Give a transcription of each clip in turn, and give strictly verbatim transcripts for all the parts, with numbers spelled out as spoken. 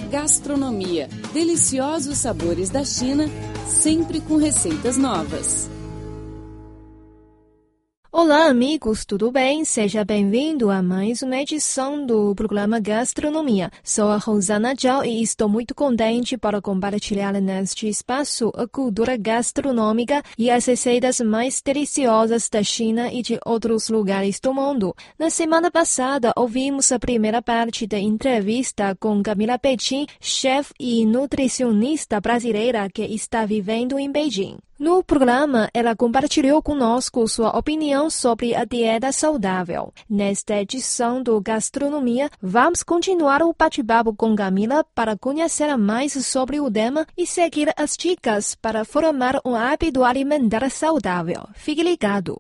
Gastronomia, deliciosos sabores da China, sempre com receitas novas. Olá, amigos, tudo bem? Seja bem-vindo a mais uma edição do programa Gastronomia. Sou a Rosana Zhao e estou muito contente para compartilhar neste espaço a cultura gastronômica e as receitas mais deliciosas da China e de outros lugares do mundo. Na semana passada, ouvimos a primeira parte da entrevista com Camila Petin, chefe e nutricionista brasileira que está vivendo em Beijing. No programa, ela compartilhou conosco sua opinião sobre a dieta saudável. Nesta edição do Gastronomia, vamos continuar o bate-papo com Camila para conhecer mais sobre o tema e seguir as dicas para formar um hábito alimentar saudável. Fique ligado!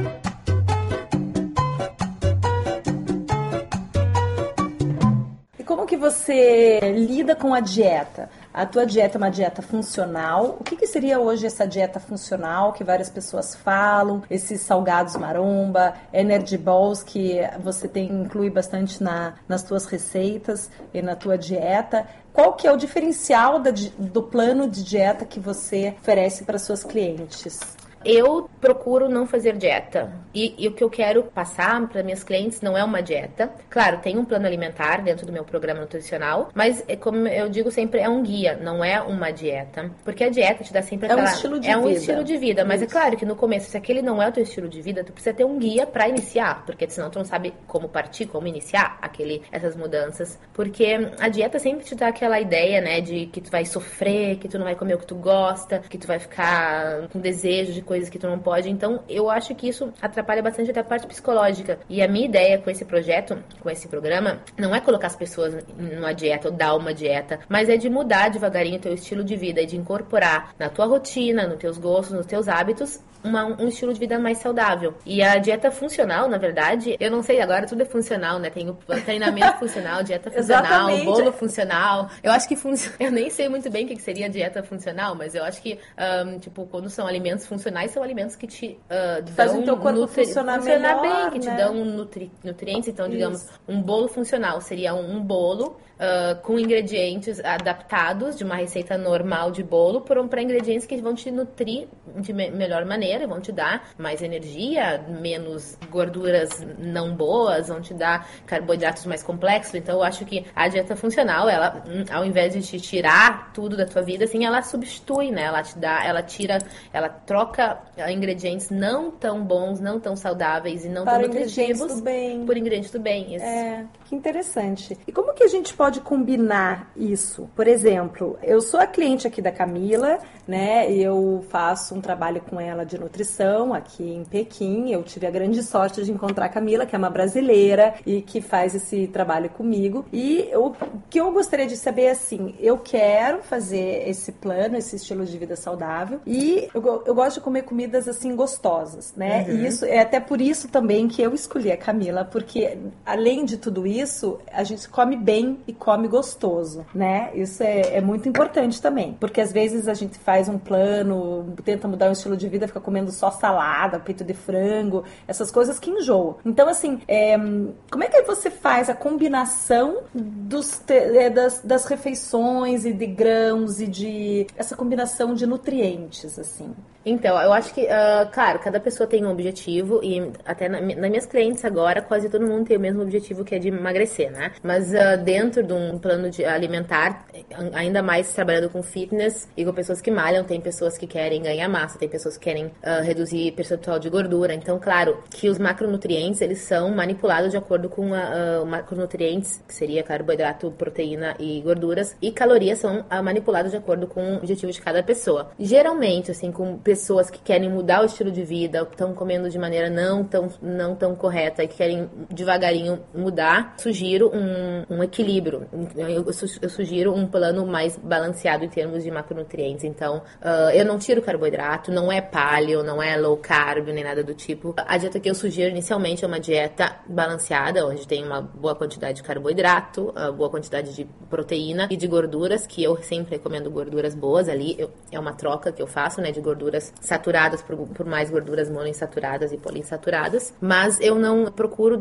E como que você lida com a dieta? A tua dieta é uma dieta funcional. O que, que seria hoje essa dieta funcional que várias pessoas falam? Esses salgados maromba, energy balls que você tem inclui bastante na, nas tuas receitas e na tua dieta. Qual que é o diferencial da, do plano de dieta que você oferece para suas clientes? Eu procuro não fazer dieta. E, e o que eu quero passar para minhas clientes não é uma dieta. Claro, tem um plano alimentar dentro do meu programa nutricional, mas, como eu digo sempre, é um guia, não é uma dieta. Porque a dieta te dá sempre aquela... É um estilo de é vida. É um estilo de vida, mas Isso. É claro que no começo, se aquele não é o teu estilo de vida, tu precisa ter um guia para iniciar, porque senão tu não sabe como partir, como iniciar aquele, essas mudanças. Porque a dieta sempre te dá aquela ideia, né, de que tu vai sofrer, que tu não vai comer o que tu gosta, que tu vai ficar com desejo de coisas que tu não pode. Então, eu acho que isso atrapalha bastante até a parte psicológica. E a minha ideia com esse projeto, com esse programa, não é colocar as pessoas numa dieta ou dar uma dieta, mas é de mudar devagarinho o teu estilo de vida e de incorporar na tua rotina, nos teus gostos, nos teus hábitos, uma, um estilo de vida mais saudável. E a dieta funcional, na verdade, eu não sei, agora tudo é funcional, né? Tem o treinamento funcional, dieta funcional, bolo funcional. Eu acho que funciona. Eu nem sei muito bem o que seria dieta funcional, mas eu acho que, um, tipo, quando são alimentos funcionais, são alimentos que te uh, dão... Fazem o teu corpo nutri... funcionar, funcionar melhor, bem, que né? te dão nutri... nutrientes. Então, digamos, Isso. um bolo funcional seria um, um bolo uh, com ingredientes adaptados de uma receita normal de bolo para ingredientes que vão te nutrir de me- melhor maneira, vão te dar mais energia, menos gorduras não boas, vão te dar carboidratos mais complexos. Então, eu acho que a dieta funcional, ela, ao invés de te tirar tudo da tua vida, assim, ela substitui, né? Ela te dá, ela tira, ela troca ingredientes não tão bons, não tão saudáveis e não Para tão nutritivos do bem. por ingredientes do bem. Isso. É, que interessante. E como que a gente pode combinar isso? Por exemplo, eu sou a cliente aqui da Camila, né? Eu faço um trabalho com ela de nutrição aqui em Pequim. Eu tive a grande sorte de encontrar a Camila, que é uma brasileira e que faz esse trabalho comigo. E eu, o que eu gostaria de saber é assim, eu quero fazer esse plano, esse estilo de vida saudável e eu, eu gosto de comer comidas assim gostosas, né? Uhum. E isso é até por isso também que eu escolhi a Camila, porque além de tudo isso, a gente come bem e come gostoso, né? Isso é, é muito importante também, porque às vezes a gente faz um plano, tenta mudar o estilo de vida, fica comendo só salada, peito de frango, essas coisas que enjoam. Então, assim, é, como é que você faz a combinação dos, das, das refeições e de grãos e de essa combinação de nutrientes, assim? Então, eu acho que, uh, claro, cada pessoa tem um objetivo e até na, nas minhas clientes agora, quase todo mundo tem o mesmo objetivo, que é de emagrecer, né? Mas uh, dentro de um plano de alimentar, ainda mais trabalhando com fitness e com pessoas que malham, tem pessoas que querem ganhar massa, tem pessoas que querem uh, reduzir percentual de gordura. Então, claro, que os macronutrientes, eles são manipulados de acordo com uh, macronutrientes, que seria carboidrato, proteína e gorduras, e calorias são uh, manipulados de acordo com o objetivo de cada pessoa. Geralmente, assim, com pessoas que querem mudar o estilo de vida, estão comendo de maneira não tão, não tão correta e que querem devagarinho mudar, sugiro um, um equilíbrio. Eu, eu sugiro um plano mais balanceado em termos de macronutrientes. Então, uh, eu não tiro carboidrato, não é paleo, não é low carb, nem nada do tipo. A dieta que eu sugiro inicialmente é uma dieta balanceada, onde tem uma boa quantidade de carboidrato, uh, boa quantidade de proteína e de gorduras, que eu sempre recomendo gorduras boas ali. Eu, é uma troca que eu faço, né, de gorduras saturadas por, por mais gorduras monoinsaturadas e poliinsaturadas, mas eu não procuro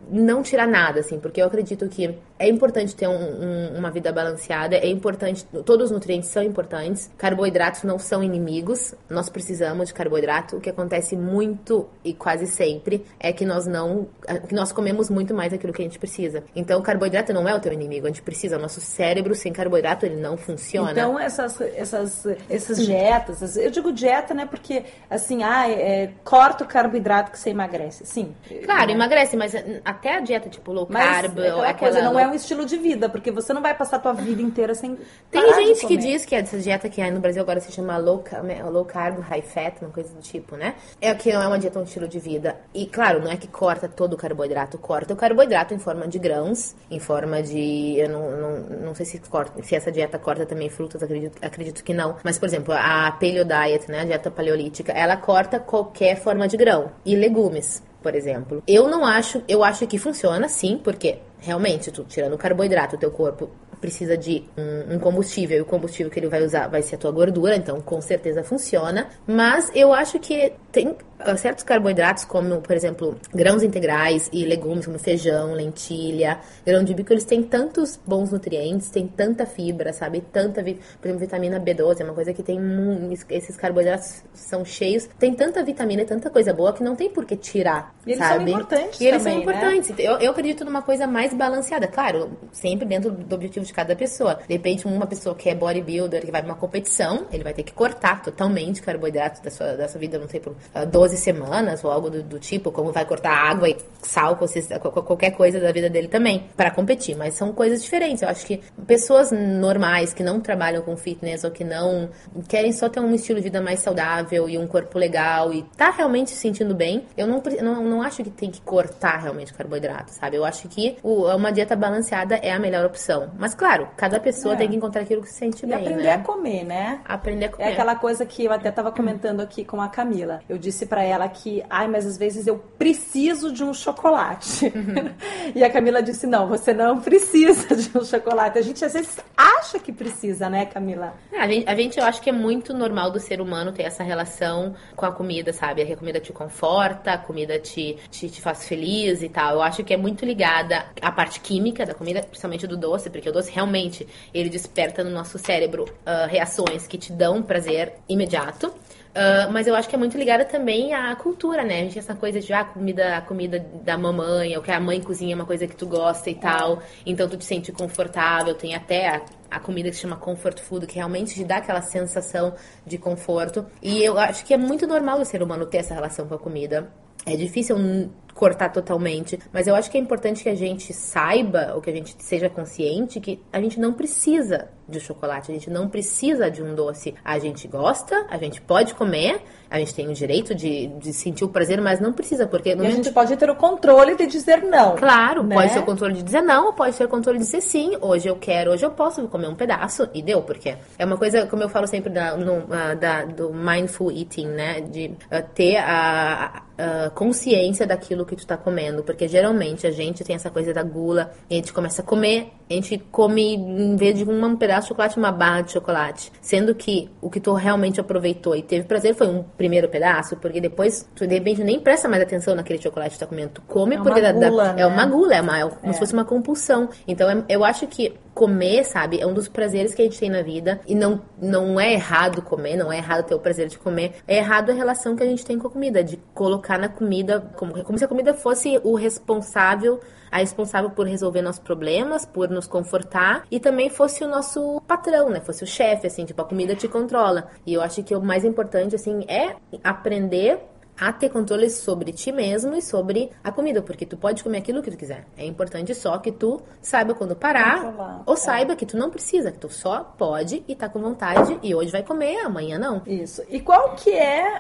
não tirar nada, assim, porque eu acredito que é importante ter um, um, uma vida balanceada, é importante, todos os nutrientes são importantes, carboidratos não são inimigos, nós precisamos de carboidrato. O que acontece muito e quase sempre é que nós não, que nós comemos muito mais daquilo que a gente precisa. Então, o carboidrato não é o teu inimigo, a gente precisa, o nosso cérebro sem carboidrato, ele não funciona. Então, essas, essas, essas dietas, eu digo dieta, né, porque, assim, ah, é, corta o carboidrato que você emagrece, sim. Claro, né? emagrece, mas até a dieta tipo low carb, mas ou aquela aquela coisa não low... é um estilo de vida, porque você não vai passar a tua vida inteira sem Tem parar de gente que comer. diz que essa dieta que aí no Brasil agora se chama low carb, low carb, high fat, uma coisa do tipo, né? É que não é uma dieta, é um estilo de vida. E claro, não é que corta todo o carboidrato, corta o carboidrato em forma de grãos, em forma de, eu não, não, não sei se corta, se essa dieta corta também frutas, acredito, acredito que não. Mas, por exemplo, a paleo diet, né, a dieta paleolítica, ela corta qualquer forma de grão e legumes, por exemplo. Eu não acho, eu acho que funciona sim, porque realmente, tu tirando o carboidrato, o teu corpo precisa de um, um combustível, e o combustível que ele vai usar vai ser a tua gordura, então com certeza funciona. Mas eu acho que tem certos carboidratos, como, por exemplo, grãos integrais e legumes, como feijão, lentilha, grão de bico, eles têm tantos bons nutrientes, tem tanta fibra, sabe? Tanta, por exemplo, vitamina B doze, é uma coisa que tem, esses carboidratos são cheios, tem tanta vitamina e tanta coisa boa que não tem por que tirar, e eles sabe? são importantes E eles também, são importantes. Né? Eu, eu acredito numa coisa mais balanceada, claro, sempre dentro do objetivo de cada pessoa. De repente, uma pessoa que é bodybuilder, que vai pra uma competição, ele vai ter que cortar totalmente carboidratos da sua, da sua vida, não sei, por uh, doze semanas ou algo do, do tipo, como vai cortar água e sal, qualquer coisa da vida dele também, para competir. Mas são coisas diferentes. Eu acho que pessoas normais, que não trabalham com fitness ou que não querem só ter um estilo de vida mais saudável e um corpo legal e tá realmente se sentindo bem, eu não, não, não acho que tem que cortar realmente carboidrato, sabe? Eu acho que o, uma dieta balanceada é a melhor opção. Mas, claro, cada pessoa é. tem que encontrar aquilo que se sente e bem, aprender né? a comer, né? Aprender a comer. É aquela coisa que eu até tava comentando aqui com a Camila. Eu disse pra ela que, ai, mas às vezes eu preciso de um chocolate. Uhum. E a Camila disse, não, você não precisa de um chocolate. A gente às vezes acha que precisa, né, Camila? A gente, a gente, eu acho que é muito normal do ser humano ter essa relação com a comida, sabe? A comida te conforta, a comida te, te, te faz feliz e tal. Eu acho que é muito ligada à parte química da comida, principalmente do doce, porque o doce realmente, ele desperta no nosso cérebro uh, reações que te dão prazer imediato. Uh, mas eu acho que é muito ligada também à cultura, né? A gente tem essa coisa de, ah, a comida, a comida da mamãe, ou que a mãe cozinha é uma coisa que tu gosta e tal, então tu te sente confortável, tem até a, a comida que se chama comfort food, que realmente te dá aquela sensação de conforto, e eu acho que é muito normal o ser humano ter essa relação com a comida. É difícil cortar totalmente, mas eu acho que é importante que a gente saiba, ou que a gente seja consciente que a gente não precisa de chocolate, a gente não precisa de um doce. A gente gosta, a gente pode comer, a gente tem o direito de, de sentir o prazer, mas não precisa, porque... No e momento... a gente pode ter o controle de dizer não. Claro, né? Pode ser o controle de dizer não, ou pode ser o controle de dizer sim. Hoje eu quero, hoje eu posso comer um pedaço, e deu, porque é uma coisa, como eu falo sempre da, no, uh, da, do mindful eating, né, de uh, ter a... Uh, consciência daquilo que tu tá comendo, porque geralmente a gente tem essa coisa da gula, e a gente começa a comer, a gente come em vez de um pedaço de chocolate, uma barra de chocolate, sendo que o que tu realmente aproveitou e teve prazer foi um primeiro pedaço, porque depois tu de repente nem presta mais atenção naquele chocolate que tu tá comendo, tu come é porque uma dá, gula, dá, né? é uma gula, é, uma, é como é. se fosse uma compulsão. Então é, eu acho que comer, sabe, é um dos prazeres que a gente tem na vida, e não, não é errado comer, não é errado ter o prazer de comer, é errado a relação que a gente tem com a comida, de colocar na comida, como, como se a comida fosse o responsável, a responsável por resolver nossos problemas, por nos confortar, e também fosse o nosso patrão, né, fosse o chefe, assim, tipo, a comida te controla. E eu acho que o mais importante, assim, é aprender a ter controle sobre ti mesmo e sobre a comida, porque tu pode comer aquilo que tu quiser. É importante só que tu saiba quando parar, controlar. Ou saiba é. que tu não precisa, que tu só pode e tá com vontade, e hoje vai comer, amanhã não. Isso. E qual que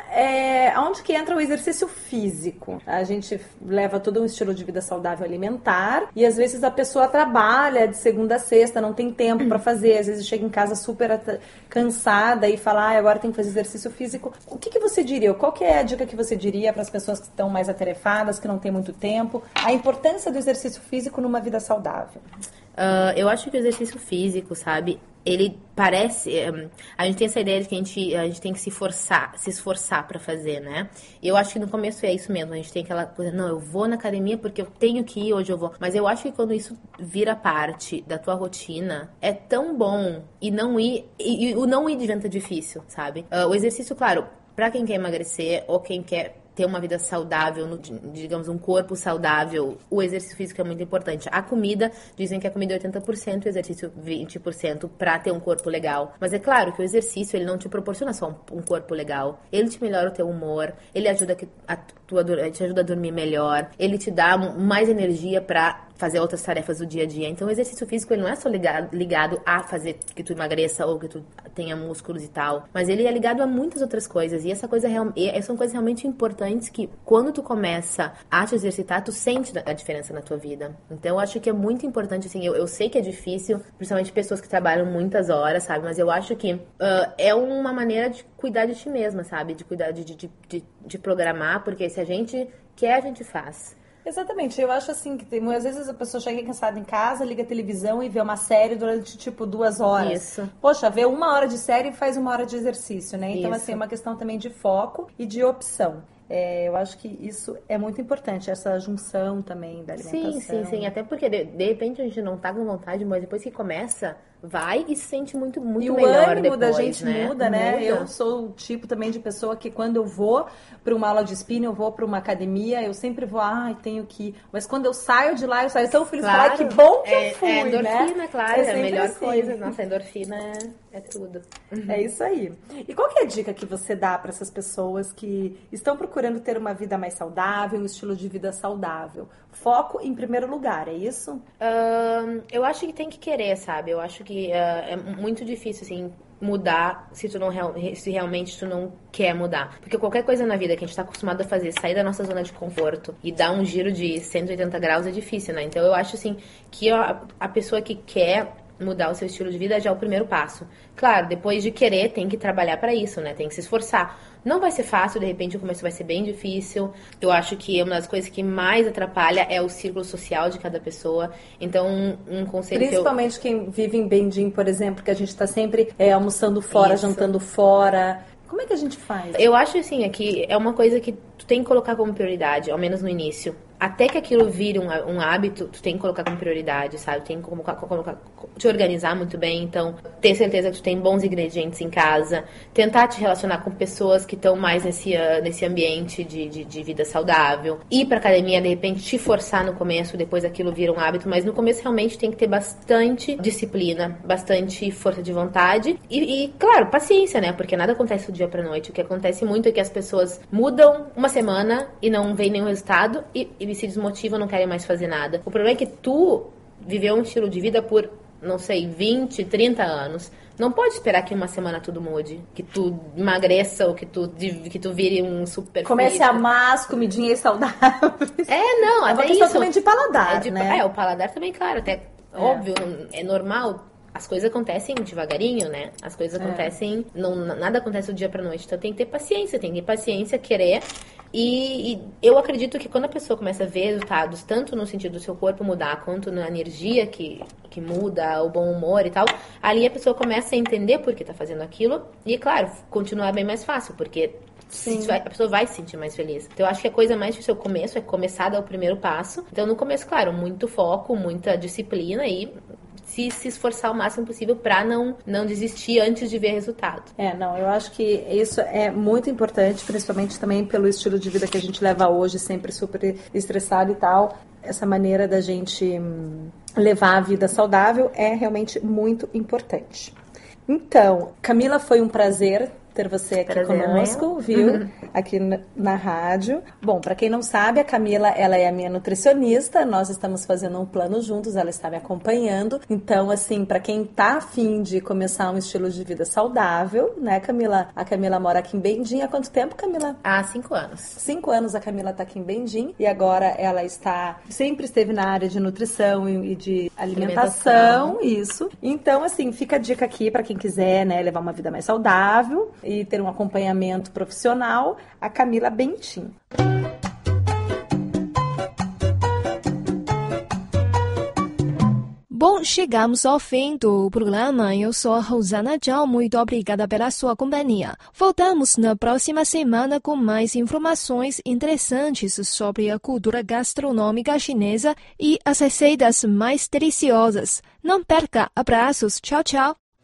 é, é onde que entra o exercício físico? A gente leva todo um estilo de vida saudável alimentar, e às vezes a pessoa trabalha de segunda a sexta, não tem tempo pra fazer, às vezes chega em casa super at- cansada e fala, ah, agora tem que fazer exercício físico. O que que você diria? Qual que é a dica que você Você diria para as pessoas que estão mais atarefadas, que não têm muito tempo, a importância do exercício físico numa vida saudável? Uh, eu acho que o exercício físico, sabe, ele parece... A gente tem essa ideia de que a gente, a gente tem que se forçar, se esforçar pra fazer, né? E eu acho que no começo é isso mesmo. A gente tem aquela coisa, não, eu vou na academia porque eu tenho que ir, hoje eu vou. Mas eu acho que quando isso vira parte da tua rotina, é tão bom e não ir... E, e o não ir de vento é difícil, sabe? Uh, o exercício, claro, pra quem quer emagrecer ou quem quer ter uma vida saudável, no, digamos, um corpo saudável, o exercício físico é muito importante. A comida, dizem que a comida é oitenta por cento, o exercício vinte por cento para ter um corpo legal. Mas é claro que o exercício, ele não te proporciona só um, um corpo legal. Ele te melhora o teu humor, ele ajuda que a tua, te ajuda a dormir melhor, ele te dá mais energia para fazer outras tarefas do dia a dia. Então, o exercício físico, ele não é só ligado, ligado a fazer que tu emagreça ou que tu tenha músculos e tal, mas ele é ligado a muitas outras coisas. E essa coisa e são coisas realmente importantes que, quando tu começa a te exercitar, tu sente a diferença na tua vida. Então, eu acho que é muito importante, assim, eu, eu sei que é difícil, principalmente pessoas que trabalham muitas horas, sabe? Mas eu acho que uh, é uma maneira de cuidar de ti mesma, sabe? De cuidar, de, de, de, de programar, porque se a gente quer, a gente faz. Exatamente, eu acho assim que tem, às vezes a pessoa chega cansada em casa, liga a televisão e vê uma série durante tipo duas horas. Isso. Poxa, vê uma hora de série e faz uma hora de exercício, né? Então, Isso. assim, é uma questão também de foco e de opção. É, eu acho que isso é muito importante, essa junção também da alimentação. Sim, sim, sim. Até porque de, de repente a gente não tá com vontade, mas depois que começa, vai e se sente muito, muito e melhor o ânimo depois, da gente né? muda, né? Muda. Eu sou o tipo também de pessoa que quando eu vou para uma aula de spinning, eu vou para uma academia, eu sempre vou, ai, tenho que ir. Mas quando eu saio de lá, eu saio tão feliz, Claro, falar, que bom que é, eu fui, é endorfina, né? claro, é, é a melhor assim. coisa. Nossa, a endorfina é, é tudo. É isso aí. E qual que é a dica que você dá para essas pessoas que estão procurando ter uma vida mais saudável, um estilo de vida saudável? Foco em primeiro lugar, é isso? Uh, eu acho que tem que querer, sabe? Eu acho que uh, é muito difícil, assim, mudar se tu não se realmente tu não quer mudar. Porque qualquer coisa na vida que a gente tá acostumado a fazer, sair da nossa zona de conforto e dar um giro de cento e oitenta graus é difícil, né? Então eu acho, assim, que a, a pessoa que quer mudar o seu estilo de vida já é o primeiro passo. Claro, depois de querer, tem que trabalhar para isso, né? Tem que se esforçar. Não vai ser fácil, de repente o começo vai ser bem difícil. Eu acho que uma das coisas que mais atrapalha é o círculo social de cada pessoa. Então, um, um conselho Principalmente que eu... quem vive em Bendim, por exemplo, que a gente tá sempre é, almoçando fora, Isso. jantando fora. Como é que a gente faz? Eu acho, assim, é que é uma coisa que tu tem que colocar como prioridade, ao menos no início. Até que aquilo vire um, um hábito, tu tem que colocar como prioridade, sabe? Tem que colocar, colocar, te organizar muito bem. Então, ter certeza que tu tem bons ingredientes em casa. Tentar te relacionar com pessoas que estão mais nesse, nesse ambiente de, de, de vida saudável. Ir pra academia, de repente, te forçar no começo, depois aquilo vira um hábito. Mas no começo, realmente, tem que ter bastante disciplina, bastante força de vontade. E, e claro, paciência, né? Porque nada acontece do dia pra noite. O que acontece muito é que as pessoas mudam uma semana e não vem nenhum resultado e, e se desmotivam, não querem mais fazer nada. O problema é que tu viveu um estilo de vida por, não sei, vinte, trinta anos. Não pode esperar que em uma semana tudo mude. Que tu emagreça ou que tu, que tu vire um super Comece fit. a amar as comidinhas saudáveis. É, não, é até uma questão isso. também de paladar, é de, né? É, o paladar também, claro. Até, é. Óbvio, é normal. As coisas acontecem devagarinho, né? As coisas acontecem... É. Não, nada acontece do dia pra noite. Então tem que ter paciência. Tem que ter paciência, querer... E, e eu acredito que quando a pessoa começa a ver resultados, tanto no sentido do seu corpo mudar, quanto na energia que, que muda, o bom humor e tal, ali a pessoa começa a entender por que tá fazendo aquilo. E, claro, continuar bem mais fácil, porque se vai, a pessoa vai se sentir mais feliz. Então, eu acho que a coisa mais difícil é o começo, é começar a dar o primeiro passo. Então, no começo, claro, muito foco, muita disciplina e... Se, se esforçar o máximo possível para não, não desistir antes de ver resultado. É, não, eu acho que isso é muito importante, principalmente também pelo estilo de vida que a gente leva hoje, sempre super estressado e tal. Essa maneira da gente levar a vida saudável é realmente muito importante. Então, Camila, foi um prazer ter você aqui prazer conosco, mesmo. Viu? Uhum. Aqui na, na rádio. Bom, para quem não sabe, a Camila, ela é a minha nutricionista, nós estamos fazendo um plano juntos, ela está me acompanhando. Então, assim, para quem tá afim de começar um estilo de vida saudável, né, Camila? A Camila mora aqui em Bendim. Há quanto tempo, Camila? Há cinco anos. Cinco anos a Camila tá aqui em Bendim e agora ela está, sempre esteve na área de nutrição e de alimentação, alimentação. Isso. Então, assim, fica a dica aqui para quem quiser, né, levar uma vida mais saudável e ter um acompanhamento profissional, a Camila Bentim. Bom, Então, chegamos ao fim do programa. Eu sou a Rosana Zhao. Muito obrigada pela sua companhia. Voltamos na próxima semana com mais informações interessantes sobre a cultura gastronômica chinesa e as receitas mais deliciosas. Não perca! Abraços! Tchau, tchau!